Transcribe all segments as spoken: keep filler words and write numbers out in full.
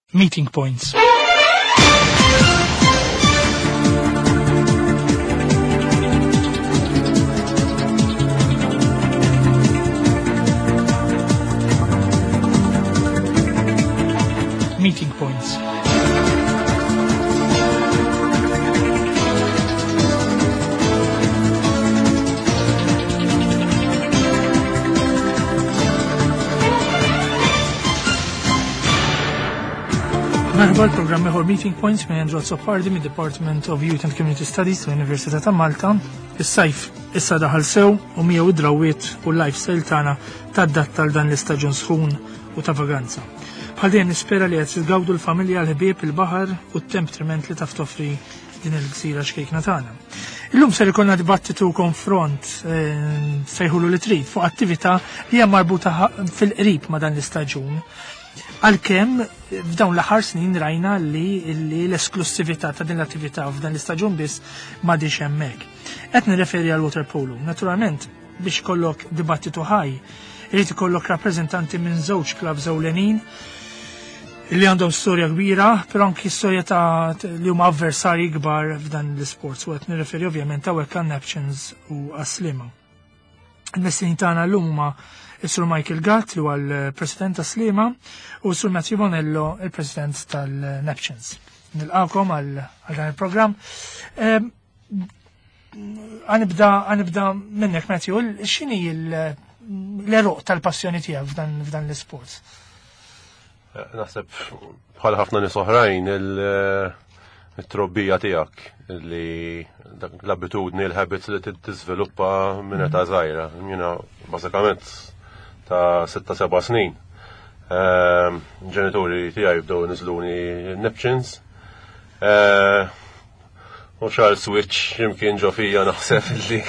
Meeting points. Meeting points. Merħba l-programm ieħor Meeting Points minn Andrew Soppardi mid-Department of Youth and Community Studies tal-Università ta' Malta. Is-sajf issa daħal sew u miegħu id-drawwiet u l-lifestyle tagħna tad-datta tal dan l-istaġun sħun u ta' vaganza. Bħal dejjem nispera li qed tilgawdu l-familja l-ħbieb il-baħar u t-temp triment li taf toffri din il-gżira xkejkna tagħna. Illum ser ikollna dibattitu konfront sejħulu li trid fuq attività li hija marbuta fil-qrib ma' dan l-istaġun. Għalkemm f'dawn l-aħħar snin rajna li l-esklusività ta' din l-attività f'dan l-istaġun biss m'għadix hemmhekk. Qed nirreferi għal water polo. Naturalment biex kollok dibattitu ħaj, irid ikollok rappreżentanti minn żewġ klabs ewlenin li għandhom storja kbira, però anki storja ta' li huma avversarji kbar f'dan l-isports. U qed nirreferi ovvjament hawnhekk għan Neptunes u għas-Sliema. Il-messini tagħna llum huma Sur Michael Gatt li huwa l-President ta' Sliema u Sur Matthew Bonello, il-President tal-Neptunes. Nilqakom għal dan il-programm. Għanibda minnek, Matthew, x'inhi l-eruq tal-passjoni tiegħek f'dan l-isports? Naħseb bħal ħafna nies oħrajn il-trobbija tiegħek li l-abitudni, l-habits li tiżviluppa minn età żgħira. Jiena bażikament ta' sitta seba' snin. Ġenituri tiegħi jibdew niżluni Neptunes. U xar switch jimkien ġo fija naħseb li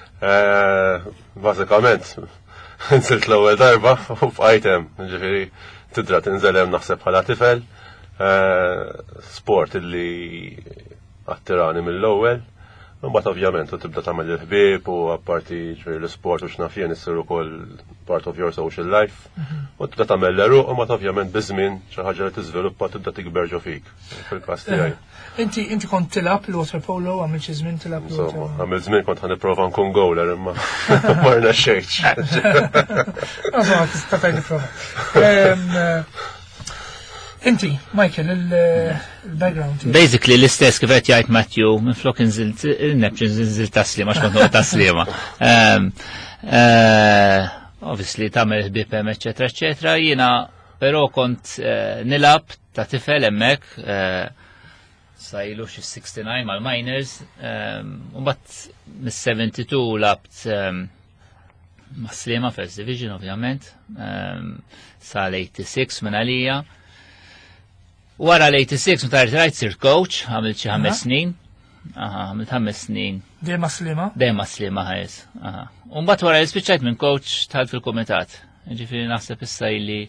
bażikament nsilt l-ewwel darba u f'ajtem, ġifieri tidra tinżel hemm naħseb bħala tifel. Sport illi attirani mill-ewwel. Mbagħad ovvjament u tibda tagħmel il-ħbieb u apparti l-isport u x'naf jien isir ukoll part of your social life. U tibda tagħmel l-eruq u mbagħad ovvjament biż-żmien xi ħaġa li tiżviluppa tibda tikber ġo fik. Fil-każ tiegħi. Inti inti kont tilab il-water polo, għamil xi żmien tilab il-water polo. Għamil żmien kont ħanipprova nkun gowler imma ma rnexxejtx. Għażma tista' tgħid prova. Inti, Michael, il-background. Basically, l-istess kif qed jgħid Matthew, minn flok inżilt il-Neptunes inżilt ta' Sliema għax kont noqgħod ta' Sliema. Obviously tagħmel ħbieb hemm eċetera eċetera. Jiena però kont nilab ta' tifel hemmhekk sa ilu xi sixty-nine mal-minors, u mbagħad mis-seventy-two labt ma' Sliema First Division ovvjament, sa l-eighty-six minn għalija. Wara l-eighty-six meta rtajt sirt coach, għamilt xi ħames snin. Aha, għamilt ħames snin. Dejjem ma' Sliema? Dejjem ma' Sliema ħajs. Aha. U mbagħad wara li spiċċajt minn coach tħalt fil-kumitat. Ġifieri naħseb issa ili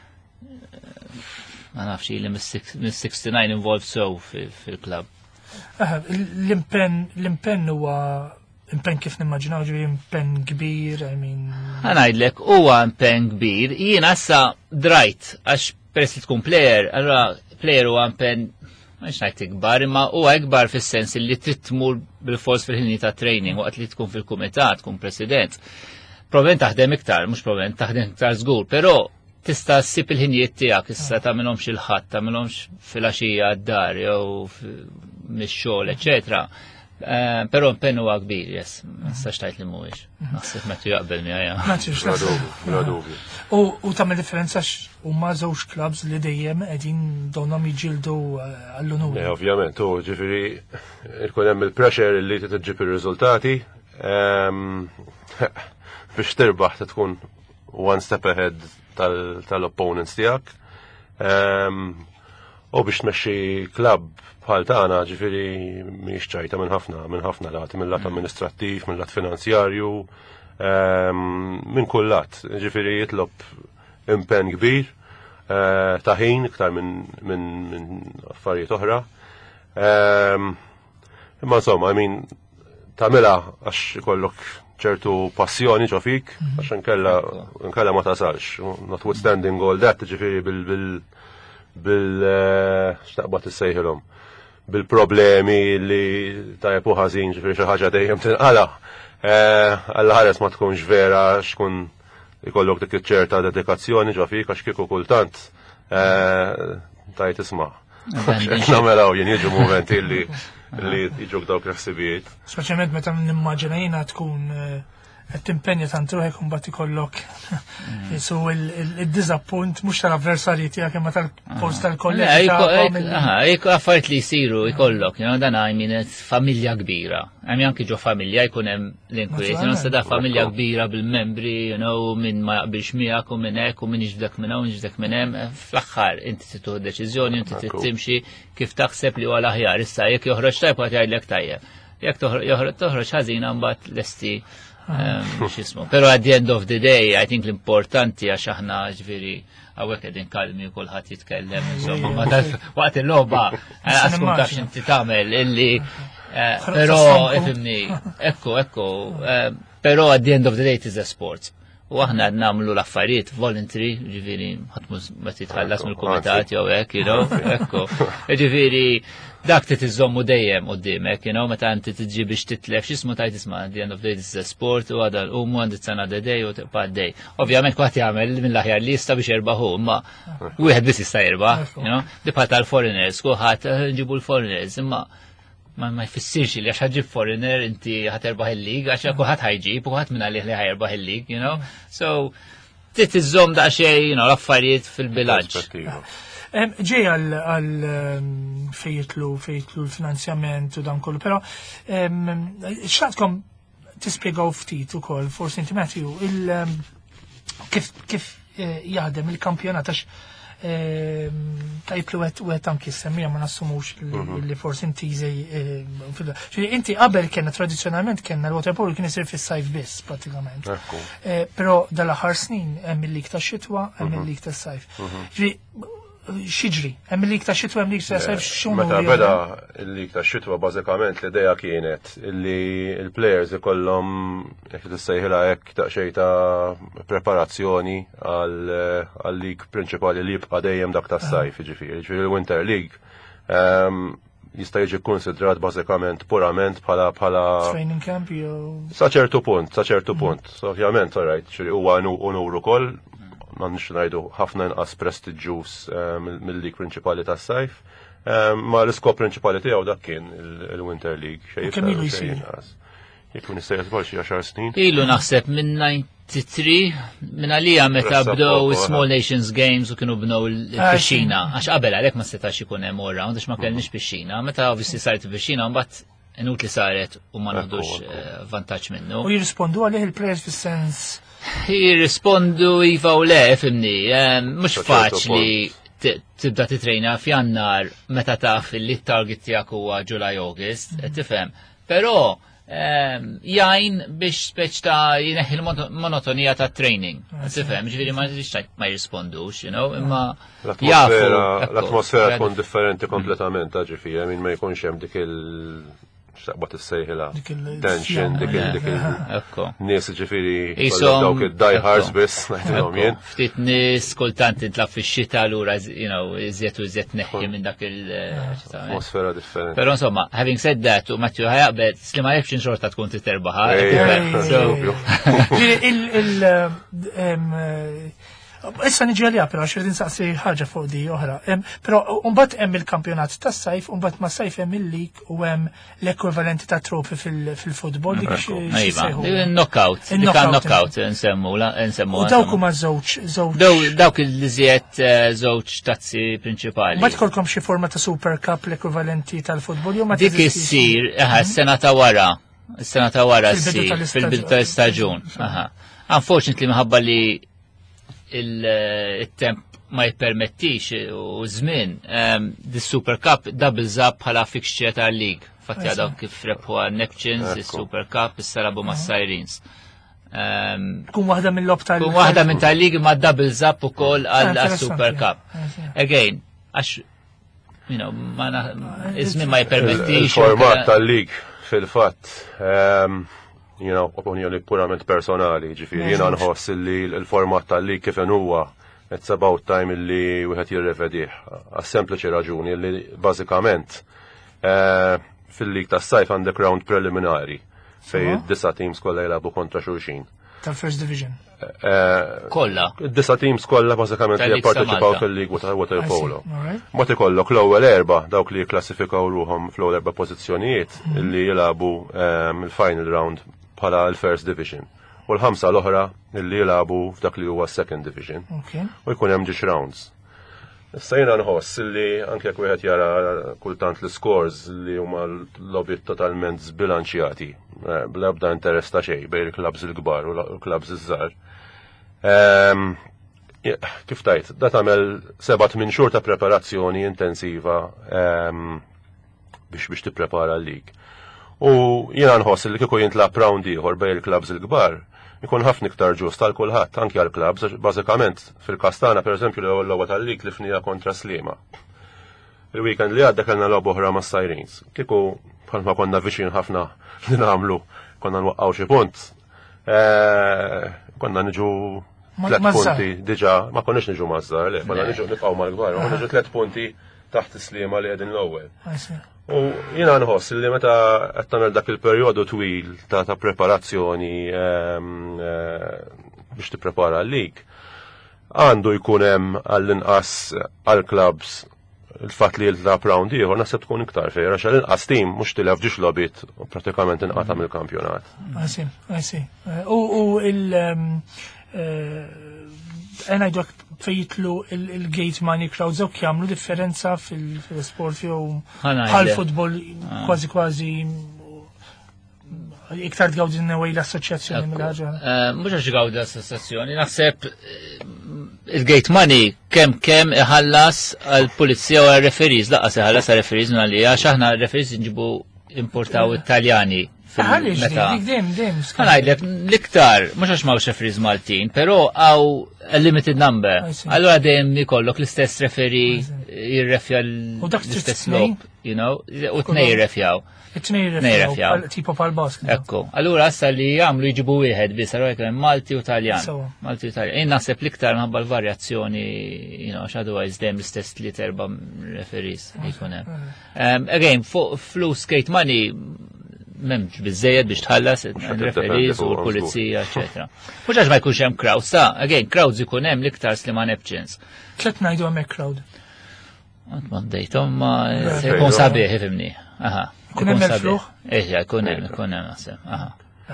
ma nafx ili mis-sixty-nine involved sew fil-klabb. L-impenn l-impenn huwa impenn kif nimmaġinaw ġifieri impenn kbir, I mean. Ngħidlek huwa impenn kbir, jiena issa drajt għax peress li tkun plejer, allura plejer huwa impenn mhux ngħid ikbar, imma huwa ikbar fis-sens li trid tmur bil-fors fil-ħini ta' training waqt li tkun fil-kumitat, tkun president. Provent taħdem iktar, mhux provent taħdem iktar żgur, però tista' ssib il-ħinijiet tiegħek issa tagħmilhomx il-ħadd, tagħmilhomx fil-għaxija d-dar jew mix-xogħol, eċetera. Però impenn huwa kbir, yes, ma nistax tgħid li mhuwiex. Naħseb meta jaqbel miegħi. U tagħmel differenza huma żewġ klabs li dejjem qegħdin dawhom jiġġieldu għall-unur. Ovvjament, u ġifieri ikun hemm il-pressure li trid tiġġib ir-riżultati. Biex tirbaħ tkun one step ahead tal-opponents tiegħek. U biex tmexxi klabb bħal tagħna ġifieri mhix ċajta minn ħafna minn ħafna lati, minn lat amministrattiv, minn lat finanzjarju, minn kull lat. Ġifieri jitlob impenn kbir ta' ħin iktar minn affarijiet oħra. Imma insomma, I mean, tagħmilha għax ikollok ċertu passjoni ġo fik, għax nkella ma tasalx. Notwithstanding all that, ġifieri bil bil x'taqbad issejħilhom bil-problemi li tajbu ħażin ġifieri xi ħaġa dejjem tinqala. Alla ħares ma tkunx vera xkun ikollok dik iċ-ċerta dedikazzjoni ġo fik għax kieku kultant tajt isma'. Namelaw jien jiġu momenti li li jiġu dawk l-ħsibijiet. Speċjalment meta nimmaġina jiena tkun qed timpenja tant ruħek u mbagħad ikollok su il-diżappunt mhux tal-avversarji tiegħek imma tal-post tal-kollega. Aha, jekk affarijiet li jsiru jkollok, dan I mean familja kbira. Hemm anke ġo familja jkun hemm l-inkwiet, sada familja kbira bil-membri, you know, min ma jaqbilx miegħek u minn hekk u min jiġbdek minn hawn, jiġbdek minn hemm, fl-aħħar inti tieħu deċiżjoni, inti trid timxi kif taħseb li huwa l-aħjar. Issa jekk joħroġ tajb qed jgħidlek tajjeb. Jekk toħroġ ħażina mbagħad lesti xismu. Pero at the end of the day, I think l-importanti għax aħna ġviri għawek edin kalmi u kullħat jitkellem, insomma, waqt il-loba, għaskun tafx inti tamel, illi, pero, ifimni, ekku, ekku, pero at the end of the day it is a sport. U aħna namlu l-affarijiet voluntary, ġviri, ħatmu meti tħallas mill-komitat, jew hekk, you know, ekku, ġviri, dak ti tiżommu dejjem qudiemek, you know, meta inti tiġi biex titlef x'ismu tajt isma' at the end of the day this is a sport u għadha l-umu għandi tsana day u tibqa' day. Ovvjament kwaħt jagħmel mill-aħjar li jista' biex jerbaħu, imma wieħed biss jista' jerbaħ, you know, dibqa' tal-foreigners, kulħadd ġibu l-foreigners, imma ma ma jfissirx li għax ħaġib foreigner inti ħaterbaħ il-lig, għax kulħadd ħajġib u kulħadd minn għalih li ħajerbaħ il-lig, you know. So trid tiżomm daqsxejn, you know, l-affarijiet fil-bilanċ. Ġej għal fejtlu, fejtlu l-finanzjament u dan kollu, pero xatkom tispiegaw ftit u koll, forsi inti Matthew, kif jaħdem il-kampjonat għax tajtlu għet u għet anki s-semmija ma nassumux li forsi inti zej. Inti qabel kena tradizjonalment kena l-waterpolo kien jisir fis-sajf biss pratikament. Pero dal-aħħar snin hemm il-lig ta' xitwa, hemm il-lig ta' sajf. Xiġri, hemm il-lig ta' xitwa, hemm lig ta' sajf x'huma. Meta beda il-lig ta' xitwa bażikament l-idea kienet li l-plejers ikollhom jekk tissejħilha hekk daqsxejn ta' preparazzjoni għal-lig prinċipali li jibqa' dejjem dak tas-sajf, jiġifieri. Jiġifieri il-Winter League jista' jiġi kkunsidrat bażikament purament bħala bħala training camp jew sa ċertu punt, sa ċertu punt. Ovvjament, all right, huwa unur ukoll ma nix ngħidu ħafna inqas prestiġjuż mill-lig prinċipali tas-sajf, ma l-iskop prinċipali tiegħu dak kien il-Winter League. Kemm ilu jsir? Jekk min jista' jitbol xi għaxar snin. Ilu naħseb minn ninety-three minn għalija meta bdew Small Nations Games u kienu bnew il-pixxina. Għax qabel għalhekk ma setax ikun hemm all round għax ma kellniex pixxina. Meta obviously saret il-pixxina mbagħad inut li saret u ma naħdux vantaġġ minnu. U jirrispondu għalih il-plejers fis-sens jirrispondu iva u le, fimni, mux faċli tibda titrejna f'jannar meta taf li t-target tijak huwa July August, tifhem. Però jgħin biex speċ ta' jineħi l-monotonija ta' training, tifhem, ġifieri ma jirrispondux, you know, imma jafu. L-atmosfera tkun differenti kompletament, ġifieri, min ma jkunx hemm dik il- xtaqbat is-sejħila, tension, dik il-nies ġifiri, dawk il-diehards biss, naħdilhom jien. Ftit nies kultant intlaf fix-xita lura, you know, iżjed u iżjed neħħi minn dak il- atmosfera differenti. Però insomma, having said that, u Matthew ħajaqbed, sli ma jibx xorta tkun titerbaħa. Issa niġi għalija, pero għax rridin saqsi ħaġa fuq di oħra. Pero mbagħad hemm il-kampjonat tas-sajf, u mbagħad ma' sajf hemm il-lig u hemm l-ekwivalenti ta' trofi fil-futbol dik xi knockout, dik knockout nsemmu nsemmu. U dawk huma żewġ żewġ. Dawk il-liżjed żewġ tazzi prinċipali. Ma tkollkom xi forma ta' Super Cup l-ekwivalenti tal-futbol jew ma dik issir, aha, s-sena ta' wara, s-sena ta' wara ssir fil-bidu tal-istaġun. Aha. Unfortunately minħabba li il-temp ma jippermettix u żmien dis-Super Cup doubles up bħala fixture tal-lig. Fatti għadaw kif rebħu Neptunes, il-Super Cup, il-Sarabu ma' Sirens. Kun waħda mill-lob tal-lig. Kun waħda minn tal-lig ma' doubles up u koll għal-Super Cup. Again, għax, you know, iż-żmien ma jippermettix. Il-format tal-lig fil-fatt, you know, opinjoni purament personali, ġifiri, jina nħoss li l-format tal-lig kif huwa it's about time illi wieħed jirrevedih għas sempliċi raġuni illi bażikament uh, fil-lig tas-sajf għandek round preliminari fej id-disa teams kollha jilagħbu kontra xulxin. Tal-First Division. Kollha. Id-disa teams kollha bażikament li jipparteċipaw fil-lig water polo. Mod ikollok l-ewwel erba' dawk li jikklassifikaw ruhom fl-ewwel erba' pożizzjonijiet illi jilagħbu il-final round bħala l-First Division. U l-ħamsa l-oħra illi jilagħbu f'dak li huwa Second Division. U jkun hemm ġiex rounds. Issa jiena nħoss illi anke jekk wieħed jara kultant l-scores li huma l-lobbiet totalment zbilanċjati, bl-ebda interess ta' xejn bejn il-klabs il-kbar u l-klabs iż-żgħar. Kif tajt, da tagħmel seba' tmien xhur ta' preparazzjoni intensiva biex biex tipprepara l-lig. U jiena nħoss li kieku jintlab round ieħor bejn il-klabs il-kbar, ikun ħafna iktar ġust tal kulħadd anke għall-klabs, bażikament fil-Kastana pereżempju l-ewwel logħba tal-lig li fnija kontra Sliema. Il-weekend li għadda kellna logħba oħra ma' Sirens. Kieku bħalma konna viċin ħafna li nagħmlu, konna nwaqqgħu xi punt. Konna niġu tliet punti diġà, ma konniex niġu mażżar, le, konna niġu nibqgħu mal-kbar, konna niġu tliet punti taħt Sliema li qegħdin l-ewwel. U jiena nħoss li meta qed tagħmel dak il-perjodu twil ta' ta' preparazzjoni biex tipprepara l-lig, għandu jkun hemm għall-inqas għall-klabs il-fatt li jiltlab round ieħor naħseb tkun iktar fejra għax l-inqas tim mhux tilef ġiex logħbiet u prattikament inqata' mill-kampjonat. I see, I see. U il- ngħidu fejtlu il-gate money crowds u jagħmlu differenza fil-sport jew bħal-futbol kważi kważi iktar tgawdi n-nawej l-assoċjazzjoni mill-ħaġa. Mhux għax gawdi l-assoċjazzjoni, naħseb il-gate money kemm kemm iħallas għall-pulizija u għal-referees, laqas iħallas għal-referees minn għalija għax aħna referees nġibu importaw Italjani. Għalix, dik dem, dem. Għanajdlek, l-iktar, mux għax mawx referiz Maltin, pero għaw a limited number. Allora dem jikollok l-istess referi jirrefja l-istess lob, you know, u t-nej jirrefjaw. It-nej jirrefjaw, tipo pal-basket. Ekku, allura assa li jgħamlu jġibu wieħed bis, allora jgħam Malti u Taljan. Malti u Taljan. Jien naħseb l-iktar nħabba l-varjazzjoni, you know, xadu għajz dem l-istess li terba referiz jikunem. Again, flus skate money, memx bizzejed biex tħallas il-referiz u l-polizija, eccetera. Mux għax ma jkunx hemm crowd, sa, again, crowds ikun hemm l-iktar Sliema Neptunes. Tlet ngħidu hemmhekk crowd. Għand ma ndejthom ma jkun sabiħ ifimni. Aha. Kun hemm il-fluħ? Eħja, kun hemm, kun hemm naħseb. Aha.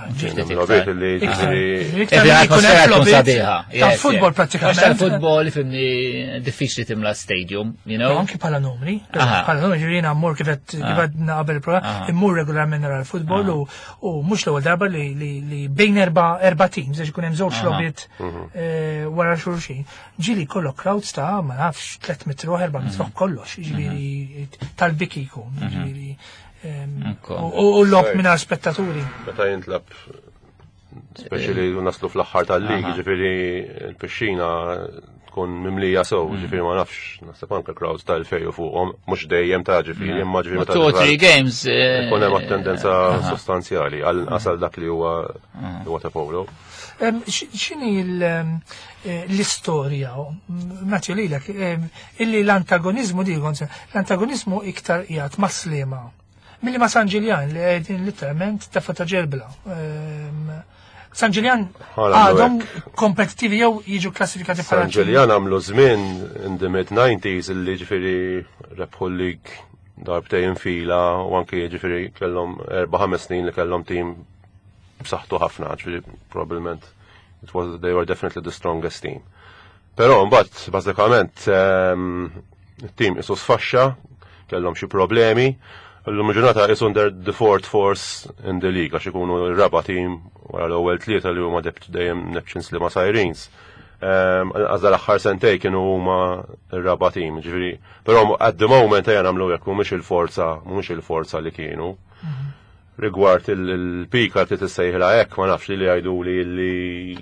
Tal-futbol pratikament. Tal-futbol ifimni diffiċli timla stadium, you know? Anki pala numri. Pala numri ġirina mmur kifet kifedna qabel il-program, immur regolarment nara l-futbol u mux l-ewwel darba li bejn erba teams, għax ikun hemm żewġ lobiet wara xulxin. Ġili kollok crowds ta' ma nafx tliet metru, erba' metru kollox, ġifieri tal-biki jkun, ġifieri. U l-lob minna spettaturi. Meta jintlab, speċili naslu fl-axħar tal-lig, ġifiri il-pixxina tkun mimlija sow, ġifiri ma nafx, nasib anka crowds tal-fej u fuqhom, mux dejjem ta' ġifiri, imma ġifiri meta. Two three games. Kun hemm tendenza sostanzjali għal asal dak li huwa water polo. X'inhi l-istorja, Matthew lilek, illi l-antagonizmu di l-antagonizmu iktar qiegħed ma' Sliema. Milli ma' San Ġiljan li għedin literalment ta' ta' ġerbla. San Ġiljan għadhom kompetitivi jew jiġu klassifikati bħala. San Ġiljan għamlu żmien in the mid nineties illi ġifieri rebħu l-lig darbtejn fila u anke ġifieri kellhom erba' ħames snin li kellhom tim b'saħħtu ħafna, ġifieri probablement it was they were definitely the strongest team. Però mbagħad bażikament it-tim isu sfaxxa, kellhom xi problemi. L-lum ġurnata is under the fourth force in the league, għax ikunu r-raba team wara l-ewwel tlieta li huma dejjem Neptunes Sliema Sirens. Għażda l-aħħar sentej kienu huma r-raba team, ġifieri. Però at the moment ejja nagħmlu hekk mhux il-forza, mhux il-forza li kienu. Rigward il-pika li tissejħilha hekk ma nafx li jgħiduli li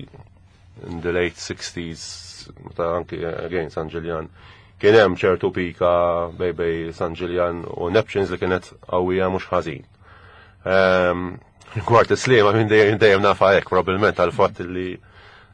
in the late sixties meta anke again San Ġiljan kien hemm ċertu pika bej bej San Ġiljan u Neptunes li kienet qawwija mhux ħażin. Rigward is-Sliema minn dejjem nafa hekk probabbilment għal fatt li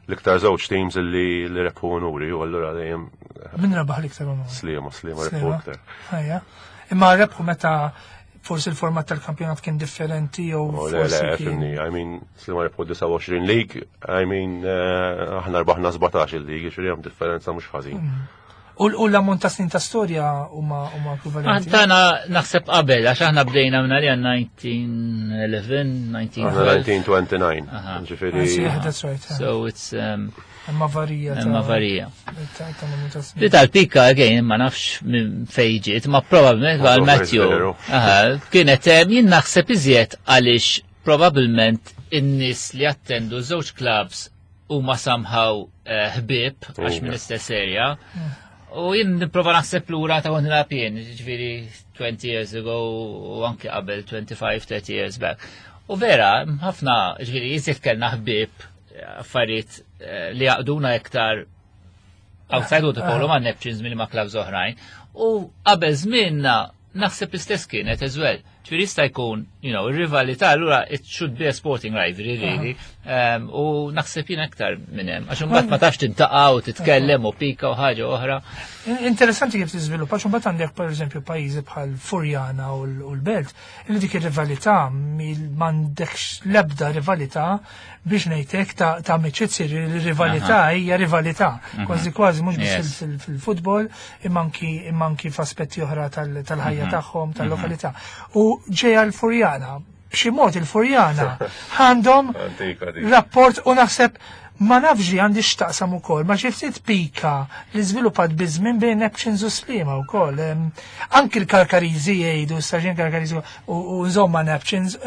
l-iktar żewġ teams li li rebħu onuri u allura dejjem Min rebaħ l-iktar onuri? Sliema, Sliema rebħu iktar. Ħajja. Imma rebħu meta forsi l-format tal-kampjonat kien differenti jew forsi kien. I mean, Sliema rebħu disa' u għoxrin league, I mean, aħna rbaħna sebgħtax il-league, ġifieri hemm differenza mhux ħażin. U l-ammont ta' snin ta' storja huma huma ekwivalenti. Tana naħseb qabel għax aħna bdejna minn għalija nineteen eleven, nineteen twelve. nineteen twenty-nine. Ġifieri. So it's um Imma varija. Imma varija. Li tal-pika again ma nafx minn fejġiet, ma probabbilment għal Matthew. Aha, kienet jien naħseb iżjed għaliex probabbilment in-nies li attendu żewġ clubs huma somehow ħbieb għax minn istess area. U jien nipprova naħseb lura ta' kont nilgħab jien, ġifieri twenty years ago u anke qabel twenty-five thirty years back. U vera, ħafna ġifieri jiżjed kellna ħbieb affarijiet li jaqduna iktar outside waterpolo ma' Neptunes milli ma' klabs oħrajn. U qabel żmienna naħseb l-istess kienet as well. Ġifieri jista' jkun, you know, ir-rivalità allura it should be a sporting rivalry really. U naħseb jien aktar minn hemm għax imbagħad ma tafx tintaqa' u titkellem u pika u ħaġa oħra. Interessanti kif tiżviluppa għax imbagħad għandek pereżempju pajjiżi bħal Furjana u l-Belt li dik ir-rivalità m'għandekx l-ebda rivalità biex ngħidlek ta' amicizzja, ir-rivalità hija rivalità. Kważi kważi mhux biss fil-futbol imma anki f'aspetti oħra tal-ħajja tagħhom, tal-lokalità. U ġejja l-Furjana, b'xi mod il-Furjana għandhom rapport u naħseb ma nafx li għandi x'taqsam ukoll, ma xi ftit pika li żviluppat biżmien bejn Neptunes u Sliema wkoll. Anki l-Karkariżi jgħidu, Sarġent Karkariżi u nżomma Neptunes,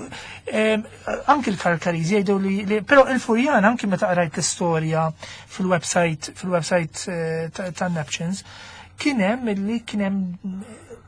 anki l-Karkariżi jgħidu li però il-Furjana anki meta qrajt l-istorja fil-website fil-website ta' Neptunes kien hemm illi kien hemm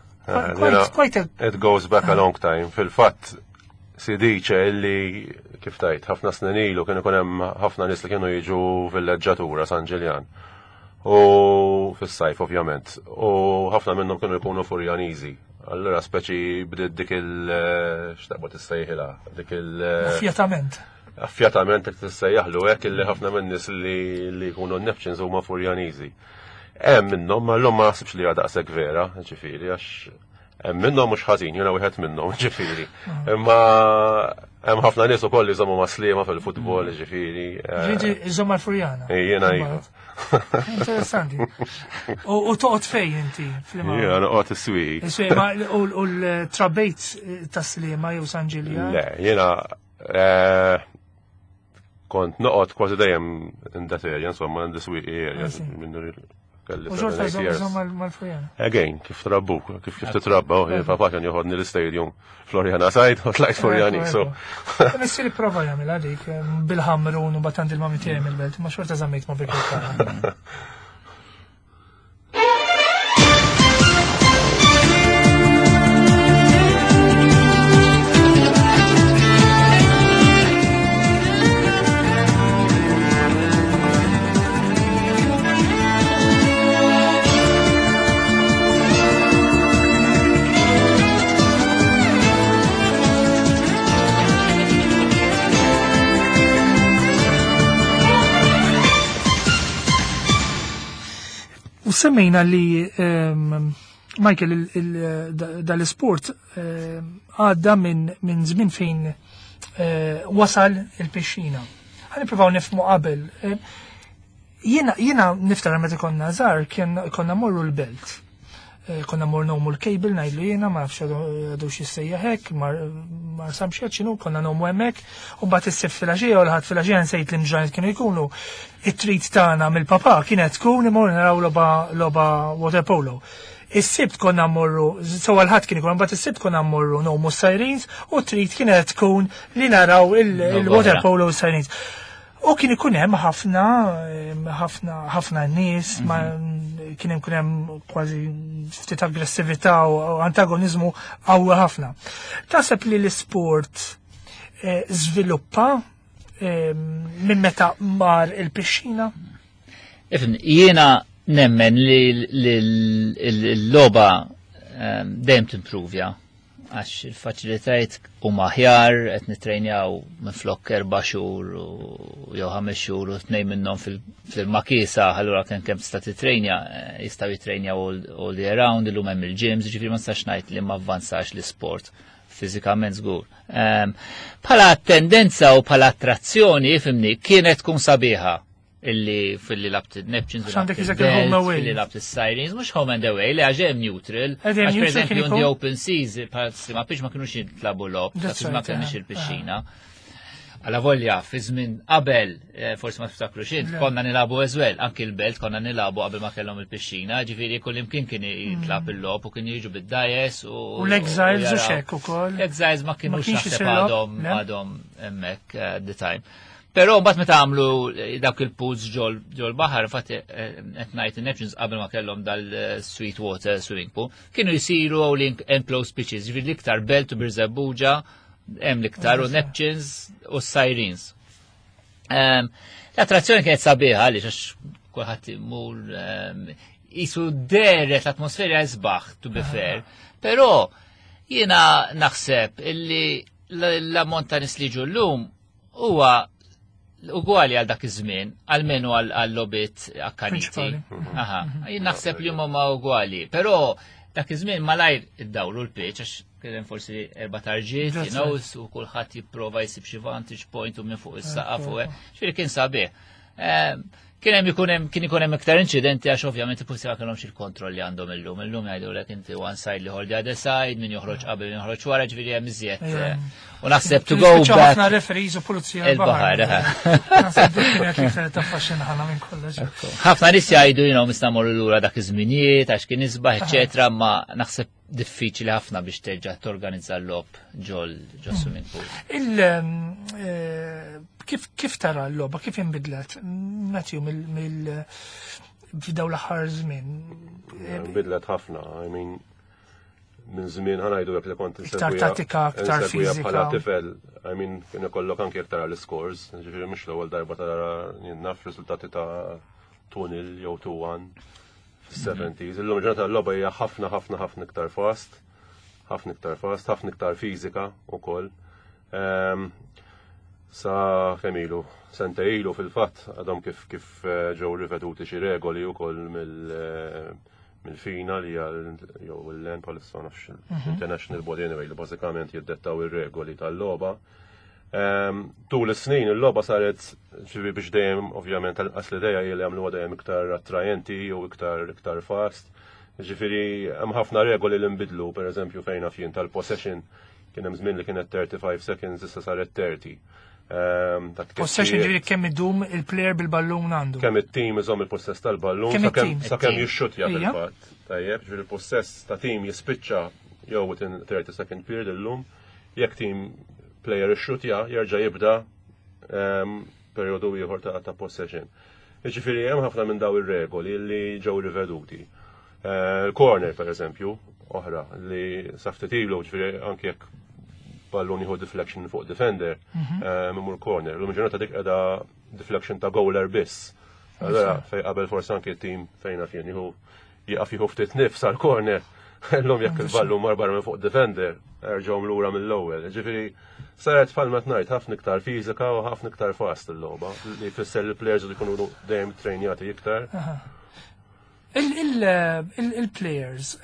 It goes back a long time. Fil-fatt, si dice illi kif tajt, ħafna snin ilu kienu kun hemm ħafna nies li kienu jiġu villeġġatura San Ġiljan. U fis-sajf ovvjament. U ħafna minnhom kienu jkunu Furjaniżi. Allura speċi bdiet dik il x'taqbad tissejħilha, dik il affjatament. Affjatament qed tissejjaħlu hekk illi ħafna min-nies li jkunu Neptunes huma Furjaniżi. Hemm minnhom ma llum ma naħsibx li daqshekk vera, ġifieri għax hemm minnhom mhux ħażin, jiena wieħed minnhom, ġifieri. Imma hemm ħafna nies ukoll li jżommu ma' Sliema fil-futbol, ġifieri. Ġiġi iżomma l-Furjana. Jiena iva. Interessanti. U toqgħod fejn inti? Jiena noqgħod is-swieq. U l-trabbejt ta' Sliema jew San Ġiljan? Le, jiena kont noqgħod kważi dejjem in that area, insomma in the swieq area. U ġorta zomma mal-Furjana? Again, kif trabbu, kif kif titrabba, il-papa kan joħodni l-istadium Floriana Sajd, u tlajt Furjani, so. Nissi li prova jagħmel għalik, bil-ħamrun u batant il-mami tiegħi mill-belt, ma xorta żammejt ma bil-kara. Semmejna li Michael dal-sport għadda minn żmien fejn wasal il-pixxina. Ħa nippruvaw nifhmu qabel. Jiena niftara meta konna żgħar konna morru l-belt. Konna morru nomu l-kejbil ngħidlu jiena ma nafx għadu xi sejjaħ hekk, ma samx x'inhu konna nomu hemmhekk, u mbagħad issib filgħaxija u l-ħadd filgħaxija nsejt li mġranet kienu jkunu it-trit tagħna mill-papà kienet tkun imorru naraw logħba water polo. Is-sibt konna mmorru, sewwa l-ħadd kien ikun mbagħad is-sibt konna mmorru nomu s-sirens u trit kienet tkun li naraw il-water polo u s-sirens. U kien ikun hemm ħafna ħafna ħafna nies, kien hemm hemm kważi ftit aggressività u antagonizmu qawwi ħafna. Taħseb li l-isport żviluppa minn meta mar il-pixxina? Jiena nemmen li l-logħba dejjem timpruvja għax il-faċilitajiet huma aħjar qed nittrejnjaw minn flok erba' xhur u jew ħames xhur u tnejn minnhom fil-Makisa, allura kemm kemm tista' titrejnja jistgħu jitrejnjaw all year round, illum hemm il-gyms, jiġifieri ma nistax ngħid li ma avvanzax l-isport fiżikament żgur. Bħala tendenza u bħala attrazzjoni fimni kienet tkun sabiħa illi fil-li labt Neptunes, fil-li labt Sirens, mux home and away, li għajem neutral, għax per eżempju on the open seas, ma biex ma kienux jitlabu lob, ma kienux il-piscina. Għala volja, fi żmien qabel, forsi ma tiftakru xint, konna nilabu eżwel, anki il-belt konna nilabu qabel ma kellhom il-piscina, ġifieri kull imkien kien jitlab il-lob u kien jiġu bid-dajes u. U l-exiles u xek ukoll. L-exiles ma kienux naħseb għadhom għadhom hemmhekk at the time. Pero mbagħad meta għamlu dawk il-pools ġol ġol baħar, infatti qed ngħid in-Neptunes qabel ma kellhom dal-sweet water swimming pool, kienu jsiru hawn enclosed pitches, ġifieri l-iktar belt u Birżebbuġa hemm l-iktar u Neptunes u Sirens. L-attrazzjoni kienet sabiħa għaliex għax kulħadd imur qisu deret l-atmosfera jisbaħ to be fair, però jiena naħseb illi l-ammont ta' nies li ġu llum huwa ugwali għal dak iż-żmien, għalmenu għall-lobit akkaniti. Aha, jien naħseb li huma ugwali, però dak iż-żmien malajr iddawru l-pitch għax kien forsi erba' tarġiet, you know, u kulħadd jipprova jsib xi vantage point u minn fuq is-saqaf u xiri kien sabiħ. Kien hemm ikun hemm kien ikun hemm iktar inċidenti għax ovvjament ipusira kellhomx il-kontroll li għandhom illum. Illum jgħidulek inti one side li hold the other side, min joħroġ qabel min joħroġ wara, ġifieri hemm iżjed. U naħseb to go back. Ħafna referees u pulizija il-baħar. Naħseb dik kienet taffaxxina ħafna minn kollox. Ħafna nies jgħidu jinhom issa morru lura dak iż-żminijiet għax kien isbaħ eċetera, ma naħseb diffiċli ħafna biex terġa' torganizza l-lob ġol ġol swimming pool. Kif kif tara l-logħba, kif inbidlet? Matthew mill f'daw l-aħħar żmien. Inbidlet ħafna, I mean minn żmien ħanajdu jekk li kont Iktar tattika, iktar fiżika. Bħala tifel, I mean kien ikollok anke jekk tara l-scores, ġifieri mhux l-ewwel darba tara naf riżultati ta' two nil jew two one fis-seventies. Illum ġurnata l-logħba hija ħafna ħafna ħafna iktar fast, ħafna iktar fast, ħafna iktar fiżika wkoll. Sa kemm ilu, sente ilu fil-fatt għadhom kif kif ġew riveduti xi regoli wkoll mill-fina li jew il-len palissa nafx international body anyway li bażikament jiddettaw ir-regoli tal-logħba. Tul is-snin il-logħba saret ġifi biex dejjem ovvjament tal-qas l-idea li jagħmluha dejjem iktar attrajenti jew iktar iktar fast. Ġifieri hemm ħafna regoli li nbidlu, pereżempju fejn naf jien tal-possession kien hemm żmien li kienet thirty-five seconds issa saret thirty. Possession ġifieri kemm idum il-plejer bil-ballun għandu. Kemm it-tim iżomm il-possess tal-ballun sakemm jixxutja fil-fatt. Tajjeb, ġifieri il-possess ta' tim jispiċċa jew within thirty second period illum, jekk tim player ixxutja jerġa' jibda perjodu ieħor ta' possession. Jiġifieri hemm ħafna minn daw ir-regoli li ġew riveduti. Il-corner pereżempju, oħra li saftet ilu ġifieri anke jekk ballun jieħu deflection fuq defender, mimur corner. L-lum ġurnata dik qiegħda deflection ta' goaler biss. Allora fej qabel forsi anke t-tim fejn fien jieħu jieqaf jieħu ftit nifs għal corner. L-lum jekk il-ballun mar barra minn fuq defender, erġgħu lura mill-ewwel. Ġifieri saret falma ngħid ħafna iktar fiżika u ħafna iktar fast il-logħba li jfisser li players li jkunu dejjem trejnjati iktar. Il-players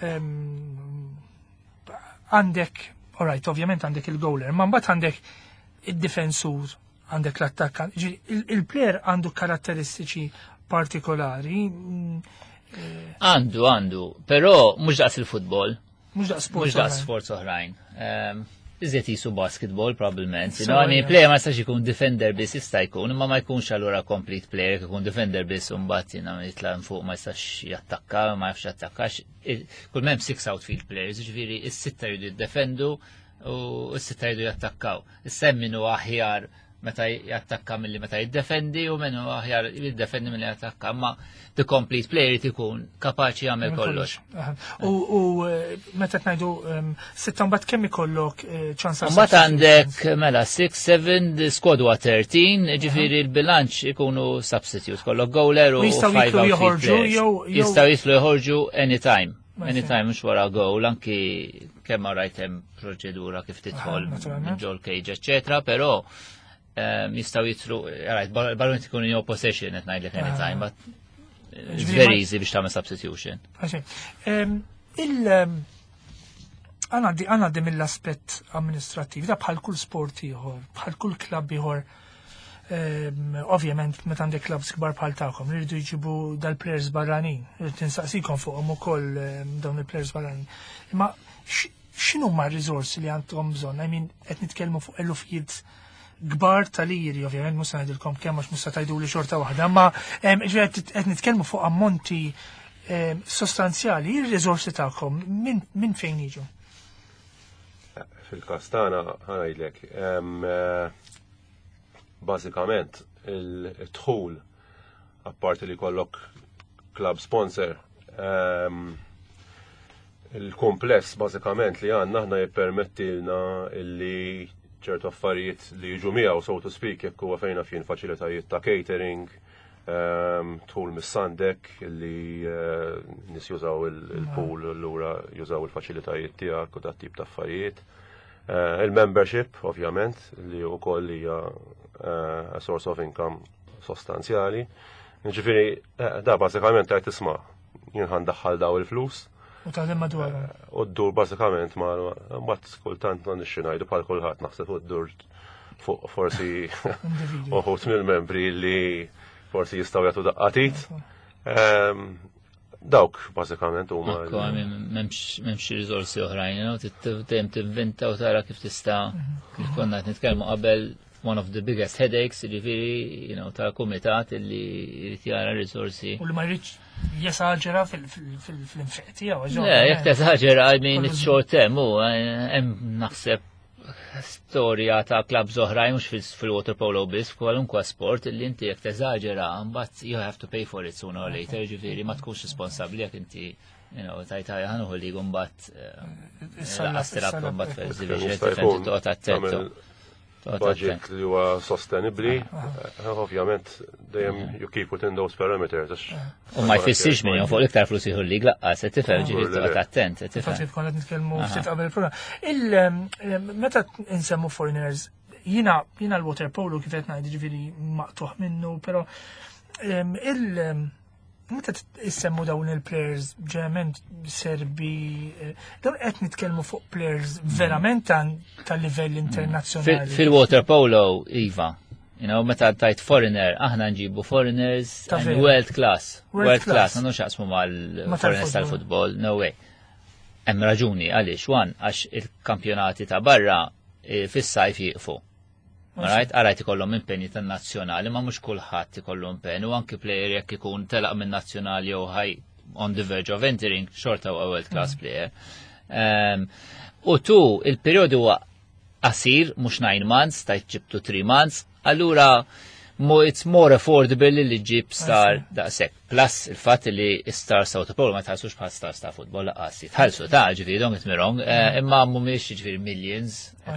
għandek Alright, ovvjament għandek il-goaler, ma mbagħad għandek id-difensur, għandek l-attakkant. Il-plejer għandu karatteristiċi partikolari. Għandu, għandu, però mhux daqs il-futbol. Mhux daqs sport. Mhux daqs sport oħrajn. Iżjed jisu basketball probablement. Għani plejer ma jistax ikun defender biss jista' jkun, imma ma jkunx allura complete player, ikun defender biss u mbagħad jiena jitla' fuq ma jistax jattakka, ma jafx jattakka. Kull m'hemm six outfield players, ġifieri is-sitta jridu jiddefendu u s-sitta jridu jattakkaw. Is-semminu aħjar meta jattakka milli meta jiddefendi u minnu aħjar jiddefendi milli jattakka, ma the complete player ikun kapaċi jagħmel kollox. U meta ngħidu sitta mbagħad kemm ikollok ċans. Mbagħad għandek mela six, seven, squad wa thirteen, ġifieri l-bilanċ ikunu substitute kollok goaler u five outfield players. Jistgħu jitlu joħorġu anytime. anytime mhux wara gowl, anki kemm rajt hemm proċedura kif tidħol naturalment. minn ġol cage, eċetera, però um, jistgħu jitru, rajt, ballon ikun in your possession qed ngħidlek anytime, but it's Ġifieri very ma- easy biex tagħmel substitution. Għaxin. Em, Il em, għana di għana di mill-aspett amministrativ, da bħal kull sport ieħor, bħal kull klabb ieħor. em, Ovvjament, meta għandek klabs kbar bħal tagħkom, li rridu jġibu dal-plejers barranin, rrid tinsaqsikom fuqhom ukoll em, dawn il-plejers barranin. Imma x- x'inhu ma r-riżorsi li għandhom bżonn? I mean, qed nitkellmu fuq elufijiet kbar tal-iri, ovvjament mhux se ngħidilkom kemm għax mhux se tgħiduli xorta waħda, imma em, ġifieri qed qed nitkellmu fuq ammonti em, sostanzjali, ir-riżorsi tagħkom minn min fejn jiġu? Fil-kas tagħna ħanajdlek, hemm, eh, bażikament il-dħul apparti li kollok club sponsor, ehm, il-kompless bażikament li għandna aħna jippermettilna illi ċertu affarijiet li jiġu miegħu so to speak jekk huwa fejn fien faċilitajiet ta' catering, ehm, dħul mis-sandek illi eh, nies jużaw il- il-pool allura jużaw il-faċilitajiet tiegħek u dat tip ta' affarijiet. Uh, il-membership, ovvjament, li u koll hija uh, a source of income sostanzjali. Ġifiri, uh, da basikament għajt tisma, jinħan daħħal daw il-flus, U tal-imma dwar. u d-dur basikament ma mbagħad kultant non nixxinajdu bħal kulħadd naħseb u d-dur fuq forsi uħut mill-membri li forsi jistgħu jagħtu daqqatit. Um, Dawk, basikament, huma. Akku memx rizorsi oħrajn, you know, tem tinventa u tara kif tista' kif konna qed nitkellmu qabel one of the biggest headaches, ġifieri, you know, ta' kumitat li jrid jara rizorsi. U li ma jridx jesaġera fil-infeq tiegħu. Le, jekk teżaġera, I mean, it's short term, u hemm naħseb storja ta' klabs oħrajn mhux fil-water polo biss, f'kwalunkwa sport li inti jekk teżaġera, mbagħad you have to pay for it sooner or later, ġifieri ma tkunx responsabbli jekk inti you know, tajta ħanuħu li mbagħad għastirab mbagħad fil-division tifhem toqgħod attent. Budget li huwa sostenibbli, ovvjament dejjem you keep within those parameters. U ma jfissirx min fuq l-iktar flus jieħu li laqqas, qed tifhem ġifieri toqgħod attent, qed tifhem. Faċli konna nitkellmu ftit qabel il-programm. Il-meta insemmu foreigners, jiena jiena l-water polo kif qed ngħid ġifieri maqtuħ minnu, però il- meta issemmu dawn il-players ġeneralment Serbi, dawn qed nitkellmu fuq players verament tal-livell internazzjonali. Fil-water polo, Iva, you know, meta tajt foreigner, aħna nġibu foreigners and world class. World class, għannu xaqsmu mal-foreigners tal-futbol, no way. Hemm raġuni għaliex, one, għax il-kampjonati ta' barra fis-sajf jiqfu. Alright, għarajt ikollhom impenji tan-nazzjonali, ma mhux kulħadd ikollu impenn, u anki plejer jekk ikun telaq minn nazzjonali jew ħaj on the verge of entering, xorta huwa world class player. Um, u tu, il-perjodu huwa qasir, mhux nine months, tajt ġibtu three months, allura mo it's more affordable li ġib star daqshekk. Plus il-fatt li star South Pole ma tħallsux bħal stars ta' futbol laqas. Tħallsu ta' ġifieri don't get me wrong, imma mhumiex ġifieri millions.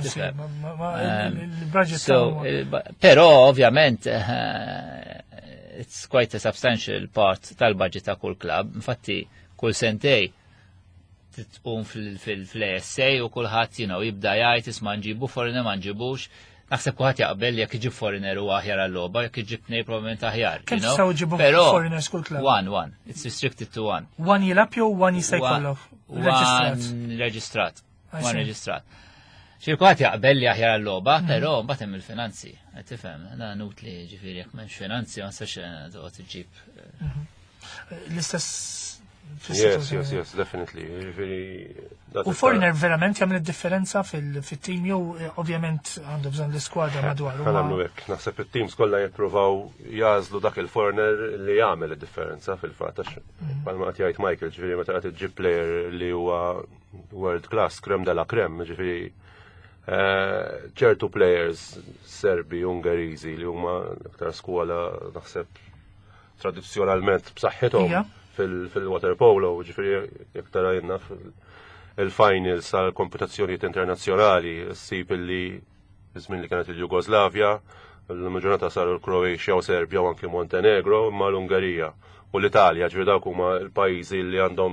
So, però ovvjament it's quite a substantial part tal-budget ta' kull club. Infatti kull sentej titqum fil-A S A u kulħadd you know jibda jgħid isma' nġibu foreigner ma nġibux. Naħseb kuħat jaqbel jekk iġib foreigner u aħjar għall-logħba, jekk iġib nej probablement aħjar. Kemm tistgħu ġibu foreigners kull club? One, one. It's restricted to one. One jilab jew one jista' jkollok? One reġistrat. One reġistrat. Xi kuħat jaqbel li aħjar għall-logħba, però mbagħad hemm il-finanzi. Qed tifhem, da nut li ġifieri jekk m'hemmx finanzi ma nistax toqgħod iġib. L-istess Yes, yes, yes, definitely. U foreigner verament jagħmel id-differenza fil-team jew ovvjament għandu bżonn l-iskwadra madwar. Għamlu hekk, naħseb it-teams kollha jippruvaw jażlu dak il-foreigner li jagħmel id-differenza fil-fatt għax bħalma qed jgħid Michael, ġifieri meta qed iġib player li huwa world class, krem della krem, ġifieri ċertu players Serbi, Ungariżi li huma aktar skola naħseb tradizzjonalment b'saħħithom fil-water polo, ġifiri jek tarajna fil-finals għal kompetazzjonijiet internazzjonali, s-sib li żmien li kienet il-Jugoslavja, l-maġġoranza saru l-Kroatja u Serbja u anke Montenegro, ma l-Ungarija u l-Italja, ġifiri dawk huma l-pajjiżi li għandhom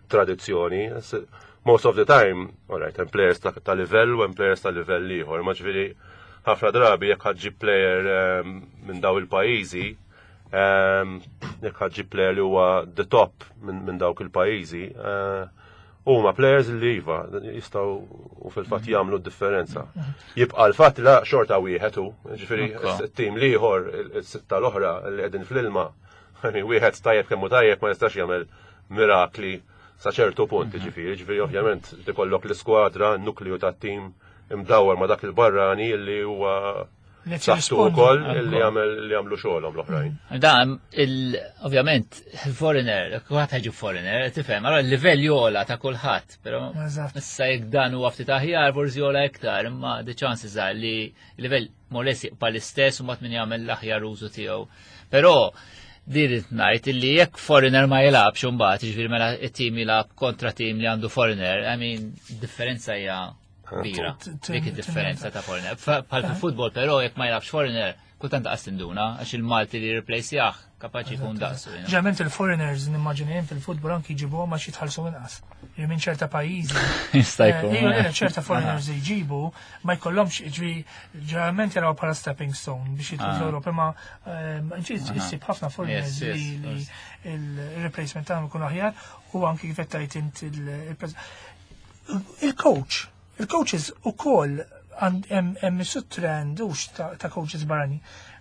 tradizzjoni. Most of the time, all right, hemm players ta', ta livell u hemm players ta' livell ieħor, ma ġifieri ħafna drabi jekk ħaġġib player um, minn daw il-pajjiżi, um, jekk ħaġġib player li huwa the top minn min dawk il-pajjiżi, huma uh, players li iva jistgħu u fil-fatt jagħmlu d-differenza. Jibqa' l-fatt la xorta wieħed hu, ġifieri it-tim li ieħor is-sitta l-oħra li qegħdin fl-ilma, wieħed tajjeb kemm hu tajjeb ma jistax jagħmel mirakli sa ċertu punti ġifieri, ġifieri ovvjament tikollok l-iskwadra, n-nukliju tat-tim imdawwar ma dak il-barrani li huwa saħtu wkoll li jagħmel li jagħmlu xogħolhom l-oħrajn. Da, ovvjament, il-foreigner, kulħadd ħeġu foreigner, tifhem, allora l-livell jola ta' kulħadd, però issa jekk dan huwa ftit aħjar forsi jola iktar, imma the chances are li l-livell molesi jibqa' l-istess u mbagħad min jagħmel l-aħjar użu tiegħu. Però dirit ngħid illi jekk foreigner ma jilabx imbagħad, jiġifieri mela t-tim jilab kontra tim li għandu foreigner, I mean, differenza hija kbira. Dik id-differenza ta' foreigner. Bħal fil-futbol però jekk ma jilabx foreigner, kultant daqs tinduna għax il-Malti li jirreplejsjah kapaċi jkun daqsu. Ġament il-foreigners nimmaġinejn fil-futbol anki jġibu ma xi jitħallsu inqas. Minn ċerta pajjiżi. Jista' jkun. ċerta foreigners li jġibu ma jkollhomx ġifieri ġeneralment jaraw bħala stepping stone biex jidħlu fl-Ewropa, imma issib ħafna foreigners li il-replacement tagħhom ikun aħjar u anki kif qed tgħid int il-coach. Il-coaches ukoll hemm is-trendux ta' coaches barani.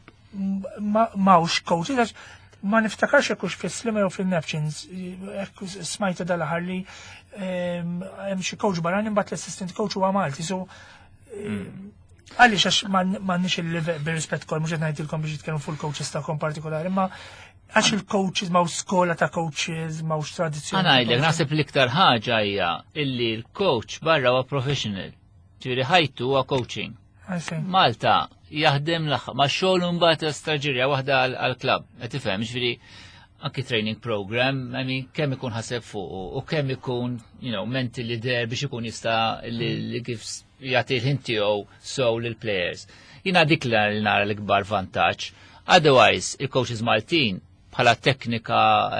Mawx coaches ma niftakarx jekkux fis-Slimer u fin-Neptunes, smajta dal-aħħar li hemm xi coach barani mbagħad l-assistant coach huwa Malti, so għaliex għax m'għandniex il-livell bir-rispett kol mhux qed ngħidilkom biex jitkellmu fuq il-coaches tagħkom partikolari, imma għax il-coaches mawx skola ta' coaches, mawx tradizzjoni. Ngħidlek naħseb l-iktar ħaġa hija illi l-coach barra huwa professional. Ġifieri ħajtu huwa coaching. Malta jaħdem l-aħħar ma' xogħol mbagħad straġirja waħda għall-klabb, qed tifhem, ġifieri anki training program, I mean, kemm ikun ħaseb fuq u kemm ikun, you know, mentally there biex ikun jista' li kif jagħti l-ħin tiegħu sow lill-players. Jiena dik li nara l-ikbar vantaġġ. Otherwise, il-coaches Maltin bħala teknika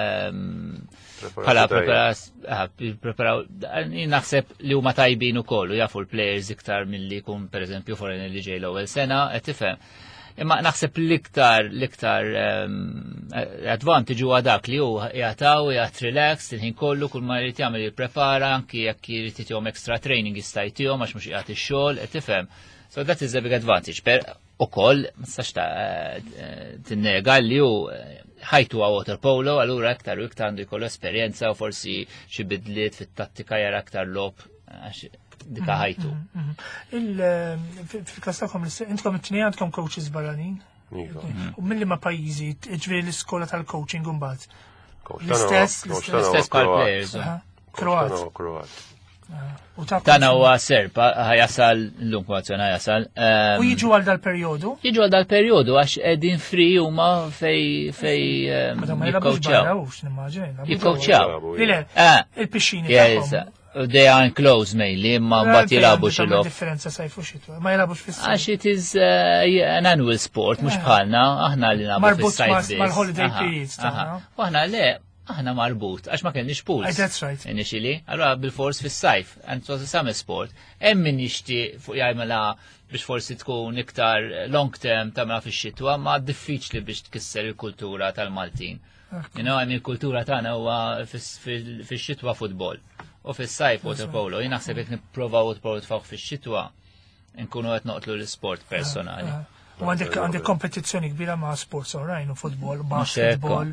bħala preparaw, naħseb li huma tajbin ukoll u jafu l-players iktar milli jkun pereżempju foreigner li ġej l-ewwel sena, qed tifhem. Imma naħseb l-iktar l-iktar advantage huwa dak li hu jagħtaw jagħt relax il-ħin kollu kull ma jrid jagħmel jipprepara anki jekk jrid jitihom extra training jista' jtihom għax mhux qiegħed ix-xogħol, qed tifhem. So that is a big advantage. Per ukoll ma tistax tinnega li hu ħajtu għa water polo, allura iktar u iktar għandu jkollu esperjenza u forsi xi bidliet fit-tattika jara aktar lob dika ħajtu. Fil-kas tagħkom intkom it-tnejn għandkom coaches barranin? U milli ma' pajjiżi ġifieri l-iskola tal-coaching u mbagħad. L-istess, l-istess bħal players. Kroat. Tana huwa Serb, ħajasal l-lum kwazzjona ħajasal. U jiġu għal dal-perjodu? Jiġu għal dal-perjodu għax qegħdin free huma fej fej jikkowċjaw. Jikkowċjaw. Il-pixxini tagħhom. They are enclosed mainly, imma mbagħad jilagħbu xi lob. differenza sajf u xitwa, ma jilagħbux fis-sajf. Għax it is an annual sport, mhux bħalna, aħna li nagħmlu fis-sajf. Marbut mal-holiday periods tagħna. U aħna le, aħna marbut, għax ma kellniex pools. That's right. Initially, allora bil-fors fis-sajf, and it was a summer sport. Hemm min jixtieq fuq jagħmilha biex forsi tkun iktar long term tagħmilha fix-xitwa, ma diffiċli biex tkisser il-kultura tal-Maltin. You know, I mean, il-kultura tagħna huwa fix-xitwa futbol. U fis-sajf water polo, jien naħseb jekk nipprova water polo tfawq fix-xitwa, nkunu qed noqtlu l-isport personali. U għandek għandek kompetizzjoni kbira ma' sports oħrajn u futbol, basketball,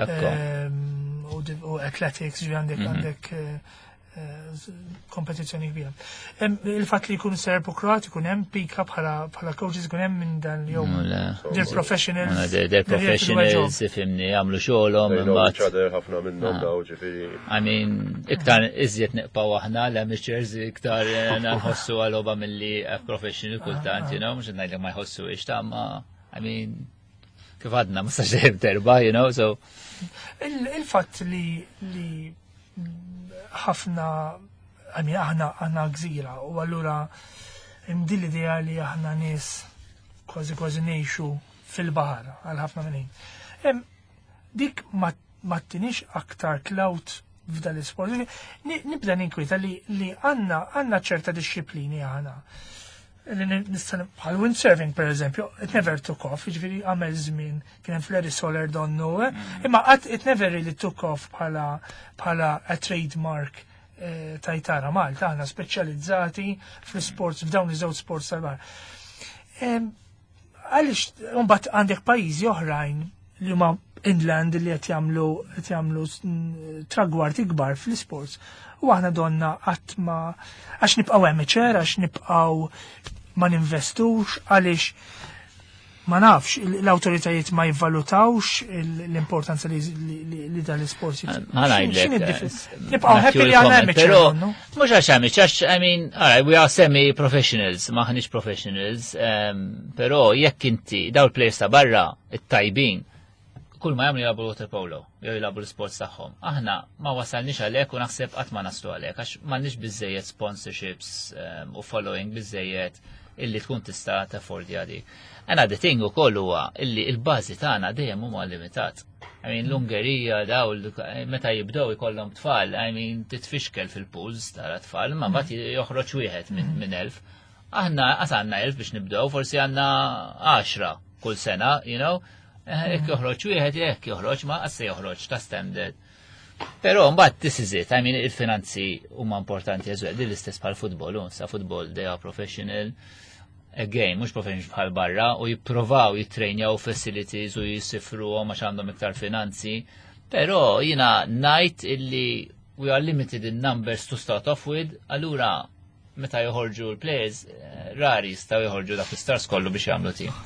u athletics, ġi għandek għandek kompetizzjoni kbira. Il-fatt li jkun serb u kroat ikun hemm pika bħala coaches ikun hemm minn dan jew they're professionals. They're professionals, ifimni jagħmlu xogħolhom imbagħad. ħafna minnhom daw ġifieri. I mean, iktar iżjed neqpaw aħna l-amateurs iktar nħossu għal-logħba milli professional kultant, you know, mhux ngħidlek ma jħossuhiex ta' ma I mean kif għadna ma sax terba, you know, so. Il-fatt li li ħafna għami aħna għanna gżira u għallura imdil idea li aħna nis kważi kważi nejxu fil-bahar għal ħafna minnin. Dik ma t-tinix aktar clout f'dan l-isport. Nibda ninkwita li li għandna għandna ċerta disċiplini għana. Nistan bħal windsurfing per eżempju, it never took off, ġifieri għamel żmien kien hemm Flery Soler donnu, imma qatt it never really took off bħala bħala a trademark tajtara Malta, aħna speċjalizzati fl-sports, f'dawn iż-żewġ sports tal-bar. Għaliex mbagħad għandek pajjiżi oħrajn li huma inland li qed jagħmlu qed jagħmlu tragwarti kbar fl-isports. U aħna donna qatt ma għax nibqgħu amateur, għax nibqgħu ma ninvestux, għaliex ma nafx l-awtoritajiet ma jivvalutawx l-importanza li dal-isport. Ma ngħidlek. Nibqgħu happy li għandna amateur. Mhux għax amateur, għax I mean, all right, we are semi-professionals, maħniex professionals, però jekk inti daw il-players ta' barra, it-tajbin, kull ma jagħmlu jilagħbu water polo, jew jilagħbu l-sports tagħhom. Aħna ma wasalniex għalhekk u naħseb qatt ma naslu għalhekk għax m'għandniex biżejjed sponsorships u following biżejjed illi tkun tista' taffordi għadik. And the thing ukoll huwa illi l-bażi tagħna dejjem huma limitat. I mean l-Ungerija daw meta jibdew ikollhom tfal, I mean titfixkel fil-pools tal-tfal, ma mbagħad joħroġ wieħed minn elf. Aħna qatt għandna elf biex nibdew, forsi għandna għaxra kull sena, you know. Jekk joħroġ wieħed jekk joħroġ ma qas se joħroġ ta' standard. Però mbagħad this is it, I mean il-finanzi huma importanti eżwel, din l-istess bħal futbol, sa futbol they are professional. Again, mhux professional bħal barra u jippruvaw jittrejnjaw facilities u jisifruhom għax għandhom iktar finanzi. Però jiena ngħid illi we are limited in numbers to start off with, allura meta joħorġu l-players rari jistgħu joħorġu dak l-stars kollu biex jagħmlu tim.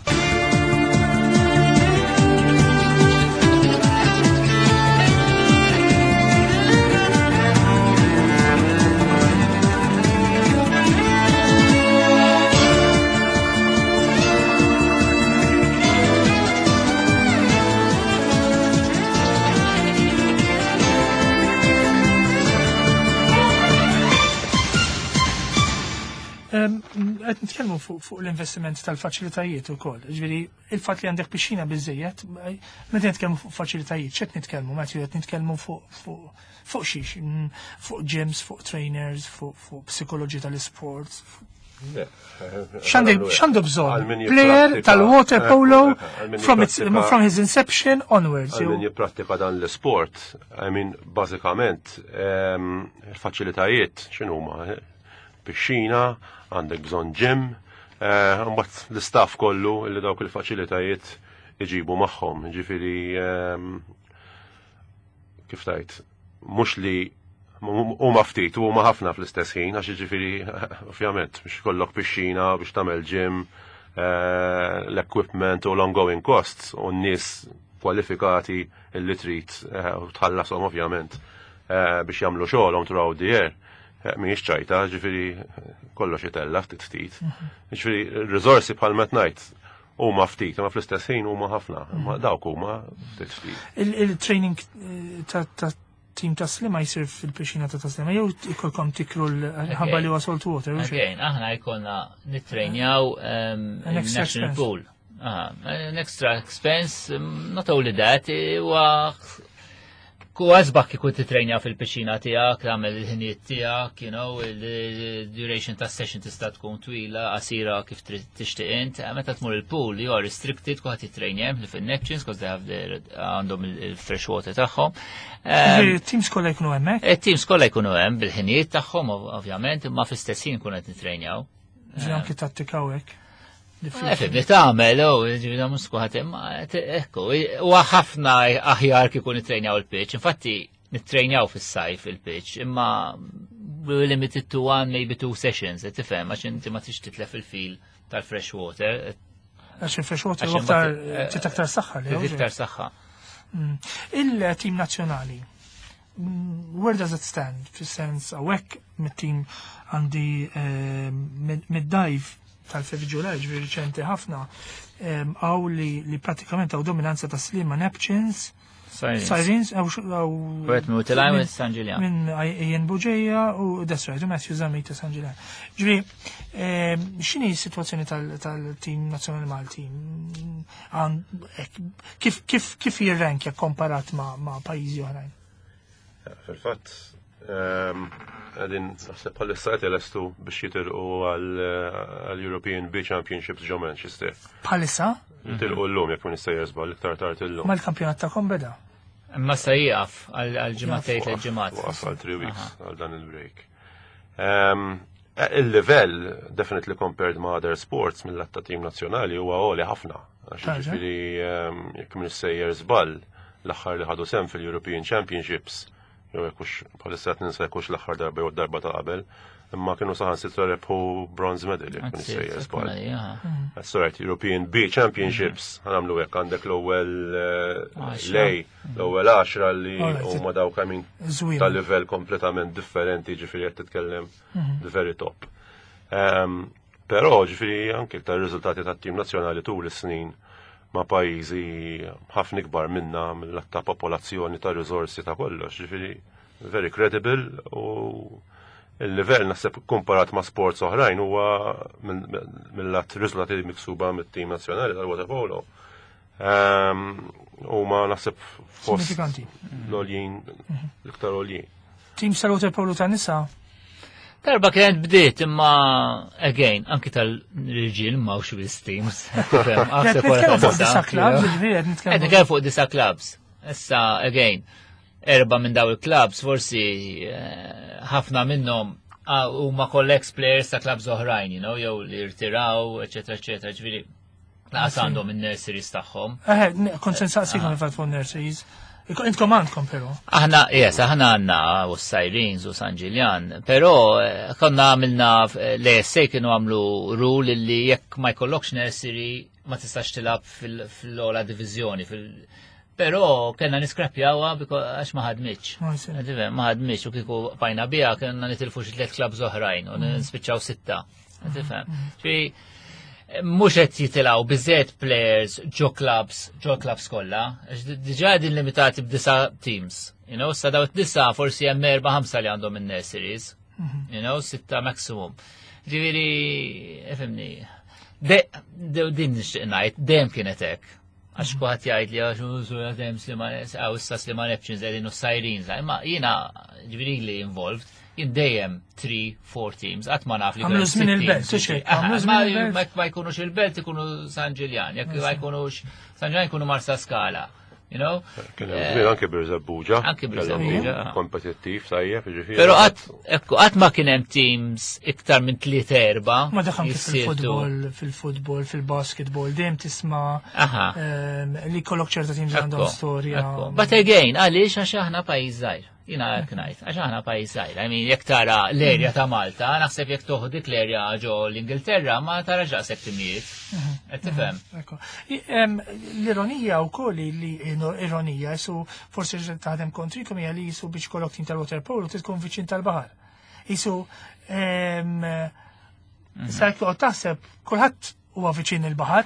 Qed nitkellmu fuq l-investiment tal-faċilitajiet ukoll. Ġifieri il-fatt li għandek pixxina biżejjed, meta nitkellmu fuq faċilitajiet, x'qed nitkellmu, meta qed nitkellmu fuq xiex, fuq gyms, fuq trainers, fuq psikoloġi tal-isports. X'għandu bżonn? Player tal-water polo from his inception onwards. Għal min jipprattika dan l-isport, I mean bażikament il-faċilitajiet x'inhuma? Pixxina, għandek bżon ġim, mbagħad l-istaff kollu li dawk il-faċilitajiet iġibu magħhom. Ġifieri kif tajt, mhux li huma ftit huma ħafna fl-istess ħin għax jiġifieri ovvjament biex kollok pixxina biex tagħmel ġim, l-equipment u l-ongoing costs u n-nies kwalifikati illi trid tħallasom ovvjament biex jagħmlu xogħolhom throughout the year. Miex ċajta, ġifiri kollox jitella ftit ftit. Ġifiri r-rizorsi bħal met ngħid huma ftit, ma fl-istess ħin huma ħafna, ma dawk huma ftit ftit. Il-training ta' tim ta' slima jsir fil-pixina ta' slima, jew ikolkom tikru l-ħabba li wasol water. Again, aħna jkollna nittrejnjaw national pool. An extra expense, not only that, huwa ku għazbak kikun titrejnja fil-pisċina tijak, tagħmel il-ħiniet tijak, you know, il-duration ta' session tista' tkun twila, qasira kif tixtieq int. Meta tmur il-pool, you are restricted ku ħadd titrejnjem li fin-neptunes, because they have their għandhom il-fresh water tagħhom. Teams kollha jkunu hemmhekk? Teams kollha jkunu hemm bil-ħiniet tagħhom ovvjament, imma fl-istess ħin kun qed nitrejnjaw. Ġi anke tattikaw hekk. Fibni tagħmel, oh, ġivida musku ħatem, ekku, u ħafna aħjar kikun nitrejnjaw il-pitch, infatti nitrejnjaw fis-sajf il-pitch, imma limited to one, maybe two sessions, tifhem, għax inti ma tix titlef il-fil tal-fresh water. Għax il-fresh water u aktar aktar saħħa li iktar saħħa. Il-tim nazzjonali, where does it stand? Fis-sens hawnhekk mit-tim għandi mid-dive tal-Fifth July ġviri riċenti ħafna għaw li pratikament għaw dominanza ta' slima Neptunes, Sirens, għaw Bret Mutilaj minn San Ġiljan. Minn Ian Buġeja u that's right, u Matthew Zammi ta' San Ġiljan. Ġviri, xini situazzjoni tal-team nazjonali Malti? Kif jirrankja komparat ma' pajizi oħrajn? Fil-fatt, għadin naħseb bħal-issa għet biex jitilqu għal-European B Championships ġo Manchester. Bħalissa? Jitilqu l-lum, jek minister jazba, l-iktar tard il-lum. Ma l-kampjonat ta' beda? Ma sa jgħaf għal-ġimatejt l-ġimat. Waqaf għal three weeks, għal dan il-break. Il-level, definitely compared ma' other sports mill-latta tim nazjonali, huwa għoli ħafna. Għax ġifiri, jek minister jazbal, l-axħar li ħadu sem fil-European Championships, jew jekkux bħalissa qed ninsa jekkux l-aħħar darba jew darba ta' qabel, imma kienu saħan sitra rebħu bronze medal jekk nisejjer żball. That's right, European B Championships, ħanamlu hekk għandek l-ewwel lej, l-ewwel għaxra li huma dawk kamin ta' livell kompletament differenti, ġifieri qed titkellem the very top. Però ġifieri anke tar-riżultati tat-tim nazzjonali tul is-snin ma' pajjiżi ħafna ikbar minna mill-atta popolazzjoni ta' riżorsi ta' kollox, ġifieri very credible u il-livell naħseb komparat ma' sports oħrajn huwa mill-lat riżultati miksuba mit-tim nazzjonali tal-water polo. U ma naħseb fost l-oljien l-iktar oljien. Tim tal-water polo ta' nisa? Darba kienet bdiet imma again anki tal-riġil ma' u xwis teams. Nitkellem fuq disa clubs, nitkellem fuq disa clubs. Issa again erba' minn daw il-clubs forsi ħafna minnhom huma collex players ta' clubs oħrajn, you know, jew li jirtiraw, eċetera, eċetera, ġifieri laqas għandhom in-nurseries tagħhom. Eh, kont se nsaqsik fil-fatt fuq nurseries. Intkom għandkom però. Aħna, yes, aħna għandna u s-Sajrins u San Ġiljan, però konna għamilna l-E S A kienu għamlu rule li jekk ma jkollokx nursery ma tistax tilab fil-ola divizjoni, fil Pero kena niskrapjawa għax ma ħadmitx. Ma ħadmitx u kiku bajna bija kena nitilfu xi tliet klabs oħrajn u nispiċċaw sitta. Mhux qed jitilgħu biżżejjed players ġo clubs, ġo clubs kollha, diġà din limitati b'disa teams. You know, sa daw disa forsi hemm erba' ħamsa li għandhom in-nurseries. You know, sitta maximum. Ġifieri, ifhimni. Din nixtieq ngħid, dejjem kienet hekk. Għax kuħat jgħid li għax użu għadem għaw issa Sliman Epcins għedin u Sajrins, imma jina ġviri li involved, jien dejjem three, four teams, għat ma naf li għamlu zmin il-belt, ma jkunux il-belt ikunu San Ġiljan, jek ma jkunux San Ġiljan jkunu Marsa Skala. You know? Kien anke Birżabbuġa. Anke Birżabbuġa. Kompetittiv, tajjeb, ġifieri. Però qatt ma kien hemm teams iktar minn tliet erba'. Ma daħam fil-futbol, fil-futbol, fil-basketball, dejjem tisma' li jkollok ċerta teams għandhom storja. But again, għaliex għax aħna pajjiż żgħir. Jina għek ngħid, għax aħna pajjiż żgħir. I mean, jekk tara l-erja ta' Malta, naħseb jekk toħu dik l-erja ġo l-Ingilterra ma tara ġaqsek timijiet. Qed tifhem. L-ironija wkoll li ironija su forsi taħdem kontrikom hija li jisu biex kollok tim tal-water polo tkun viċin tal-baħar. Jisu sa jekk taħseb kulħadd huwa viċin il-baħar.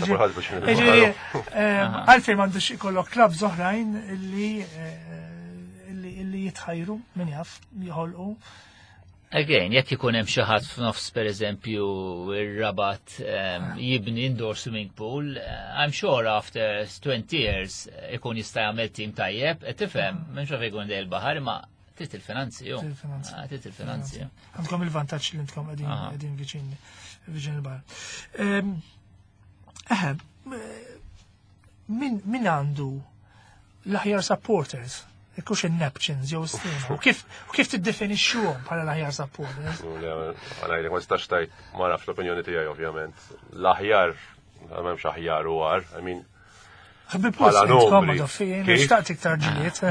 Għalfejn m'għandux ikollok klabs oħrajn li li jitħajru minn jaf jħolqu. Again, jekk ikun hemm xi ħadd f'nofs pereżempju ir-Rabat jibni indoor swimming pool, I'm sure after twenty years ikun jista' jagħmel tim tajjeb, qed tifhem, m'hemmx għalfejn ikun dej il-baħar imma tit il-finanzi jew. Tit il-finanzi. Għandkom il-vantaġġ li intkom qegħdin viċin viċin il-baħar. Eħe, min għandu l-aħjar supporters? Kux il-Neptunes, jew Slima. U kif tiddefinixxuhom bħala l-aħjar supporters? Għanajlek ma stax tajt ma nafx l-opinjoni tiegħi ovvjament. L-aħjar, m'hemmx aħjar u għar, I mean. Bħala numri. Xtaqt iktar ġiliet.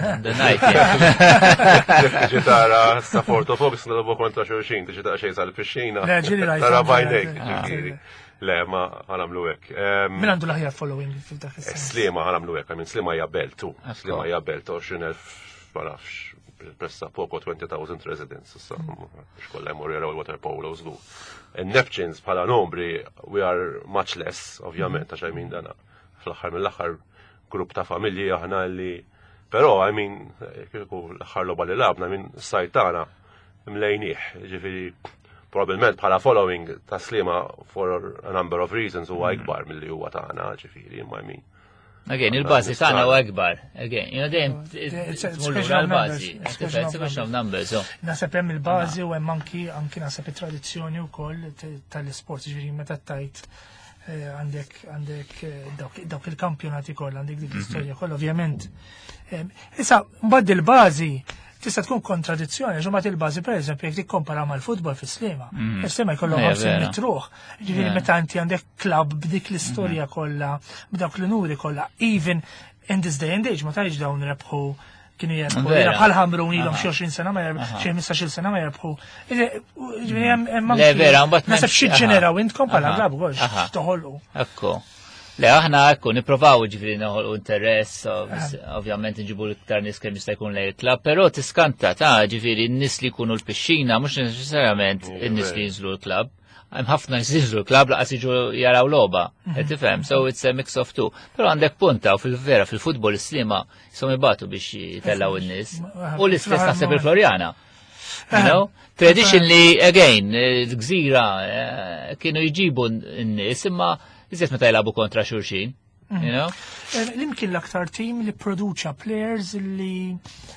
Tiġi tara supportofobis nilbu kontra xulxin, tiġi tara xejn sal-pixxina. Tara bajnek. Le, ma għanamlu hekk. Min għandu l-aħjar following fil-dak is-sens? Slima għanamlu hekk, għamin Slima hija belt tu. Slima hija belt għoxrin elf, ma nafx, pressa poco twenty thousand residents, issa, xkolla jmur jaraw il-water polo żgur. In-Neptunes bħala nombri, we are much less, ovvjament, għax għamin dana. Fl-axħar mill-axħar grupp ta' familji aħna li. Però, għamin, l-axħar loba li labna, għamin sajtana, mlejniħ, ġifiri. Probabilment bħala following ta' Slima for a number of reasons huwa ikbar milli huwa tagħna ġifieri imma min. Again, il-bazi tagħna u akbar. Again, you know dejjem tmur lura l-bażi. Special numbers. Naħseb hemm il-bażi u hemm anki anki naħseb it-tradizzjoni wkoll tal-isport, ġifieri meta tajt għandek għandek dawk il-kampjonati kollha, għandek dik l-istorja kollha, ovvjament. Issa mbagħad il-bażi tista' tkun kontradizzjoni, ġumat il-bażi pereżempju jekk tikkompara mal-futbol fis-slima. Is-slima jkollhom ħarsin mitruħ. Ġifieri meta inti għandek klabb b'dik l-istorja kollha, b'dawk l-nuri kollha, even in this day and age ma tgħidx dawn rebħu kienu jerbħu. Bħal ħamrun ilhom xi għoxrin sena ma jerbħu, xi ħmistax-il sena ma jerbħu. Ġifieri hemm naseb xi ġeneraw intkom bħala klabb ukoll toħolqu. Ekku. Le, aħna ekku, niprofaw ġifiri naħolqu interess, ovvjament nġibu l-iktar nis kemm jista' jkun lej il-klab, però tiskanta ta' ġifiri n-nis li jkunu l-pixxina, mhux neċessarjament n-nis li jinżlu l-klab. Hemm ħafna nis jinżlu l-klab laqas jiġu jaraw logħba, qed tifhem, so it's a mix of two. Però għandek punta u fil-vera fil-futbol is-slima jisom ibatu biex jitellaw in-nies. U l-istess naħseb il-Florjana. You know? Tradition li, again, gżira kienu jġibu n-nies, imma iżjed meta jlabu kontra xurxin, you know? L-imkien l-aktar tim li produċa players li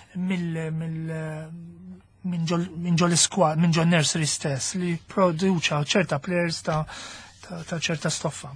minn ġol squad, minn ġol nursery stess, li produċa ċerta players ta' ċerta stoffa.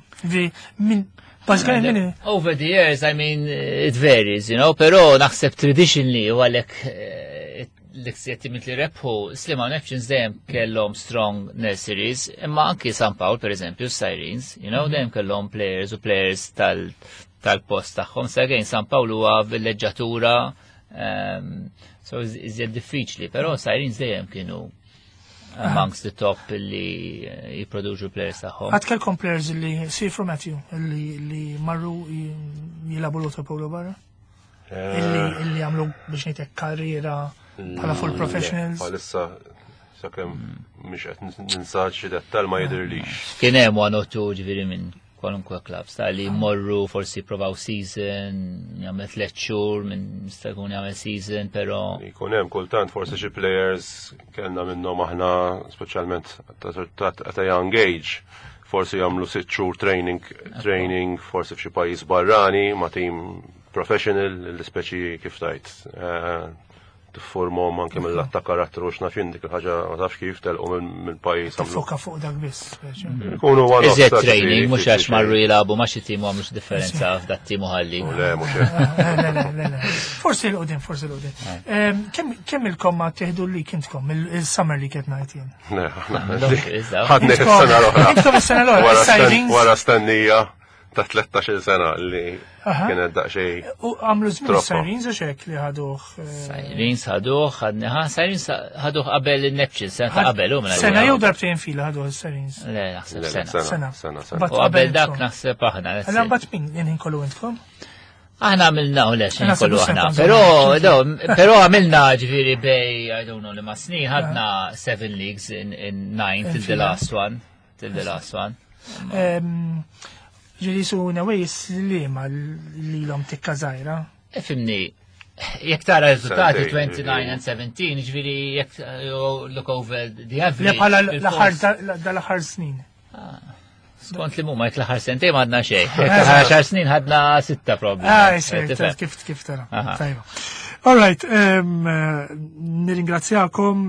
Over the years, I mean, it varies, you know, pero naħseb tradition li u għalek l-iksjettimit li rebħu, Slima Neptunes dejjem kellhom strong nurseries, imma anki San Paul, per eżempju, Sirens, you know, dejjem kellhom players u players tal-post tagħhom. So again, San Paul huwa villeġġatura, so iżjed diffiċli, però Sirens dejjem kienu amongst the top li jipproduċu players tagħhom. Għad kellkom players li Sifru Matthew, li marru jilabu l-Ota Polo barra? Illi għamlu biex ngħidlek karriera bħala full professionals. Bħalissa sakemm mhix qed ninsad xi dettal ma jidhirlix. Kien hemm one or two ġifieri minn kwalunkwe clubs ta' li jmorru forsi provaw season, jagħmel tliet xhur minn jista' jkun jagħmel season, però jkun hemm kultant forsi xi players kellna minnhom aħna speċjalment ta' young age, forsi jagħmlu sitt xhur training training forsi f'xi pajjiż barrani ma' tim professional l-ispeċi kif tajt. Tiffurmhom anke mill-atta karattru x'naf dik il-ħaġa ma tafx kif telqu minn pajjiż għamlu. Tiffoka fuq dak biss. Ikunu one of iżjed training mhux għax marru jilagħbu ma xi tim għamlux differenza f'dat tim u ħalli. Le mhux hekk. Forsi l-qudiem, forsi l-qudiem. Kemm ilkom ma tieħdu li kintkom il-summer li qed ngħid jien? Ħadni s-sena l-oħra. Intkom is-sena l-oħra. Wara stennija ta' tlettax-il sena li kienet daqsxejn. U għamlu żmien Sirens u xek li ħaduh. Sirens ħaduh, ħadniħa, Sirens ħaduh qabel il-Neptunes, sena ta' qabel u mela. Sena jew darbtejn fila ħaduh Sirens. Le, naħseb sena. Sena. U qabel dak naħseb aħna. Għalla mbagħad min jien kollu intkom? Aħna għamilna u lex kollu aħna. Però però għamilna ġifieri bej, I don't know, li ma snin ħadna seven leagues in nine till the last one. Till the last one. Ġiri su nawejs li ma li l-om tikka zaħira? Fimni, jek tara rizultati twenty-nine and seventeen, ġviri jek look over the average. Le bħala dal-ħar snin. Skont li mumma jek l-ħar sentej madna xej. Jek l-ħar snin ħadna sitta problemi. Ah, jisir, kif kif tara. Tajba. All right, nirringrazzjakom.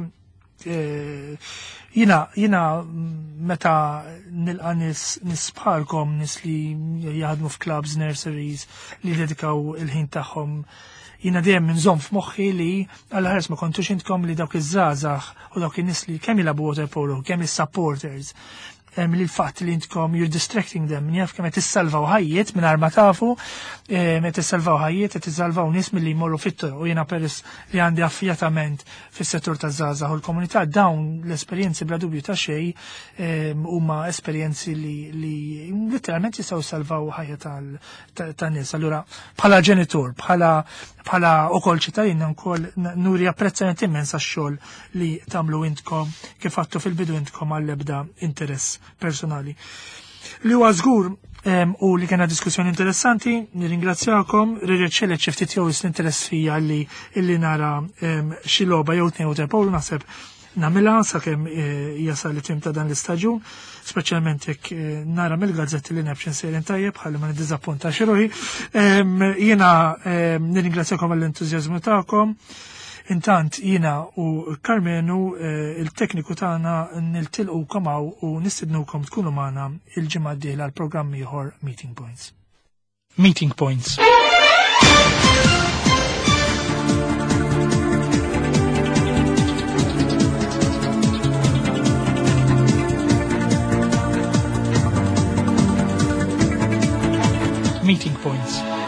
Jina, jina meta nilqa nis nisbħalkom nis li jaħdmu f'clubs, nurseries li dedikaw il-ħin tagħhom. Jina dejjem nżomm f'moħħi li għall-ħares ma kontux intkom li dawk iż-żgħażagħ u dawk in-nies li kemm jilabu water polo, kemm is-supporters, li l-fatt li intkom you're distracting them, jaf kemm qed issalvaw ħajjiet mingħajr ma tafu, qed issalvaw ħajjiet, qed issalvaw nies milli jmorru fit-toroq u jiena peress li għandi affjatament fis-settur taż-żgħażagħ u l-komunità dawn l-esperjenzi bla dubju ta' xejn huma esperjenzi li letteralment jistgħu jsalvaw ħajja tan-nies. Allura bħala ġenitur, bħala bħala ukoll ċittadin nkoll nuri apprezzament immens għax-xogħol li tagħmlu intkom kif għattu fil-bidu intkom għall-ebda interess personali. Li huwa żgur u li kena diskussjoni interessanti, nirringrazzjakom, rirċelet ċeftit jew l-interess fija li illi nara xi logħba jew tnejn water polo naħseb namilha sakemm jasal it-tim ta' dan l-istaġun, speċjalment jekk nara mill-gazzetti li nebx insejrin tajjeb ħalli ma niddiżappunta xi ruħi. Jiena nirringrazzjakom għall-entużjażmu tagħkom. Intant jiena u Karmenu il-tekniku tagħna niltilqukom hawn u nistidnukom tkunu magħna il-ġimgħa d-dieħla għal programm ieħor Meeting Points. Meeting Points. Meeting Points.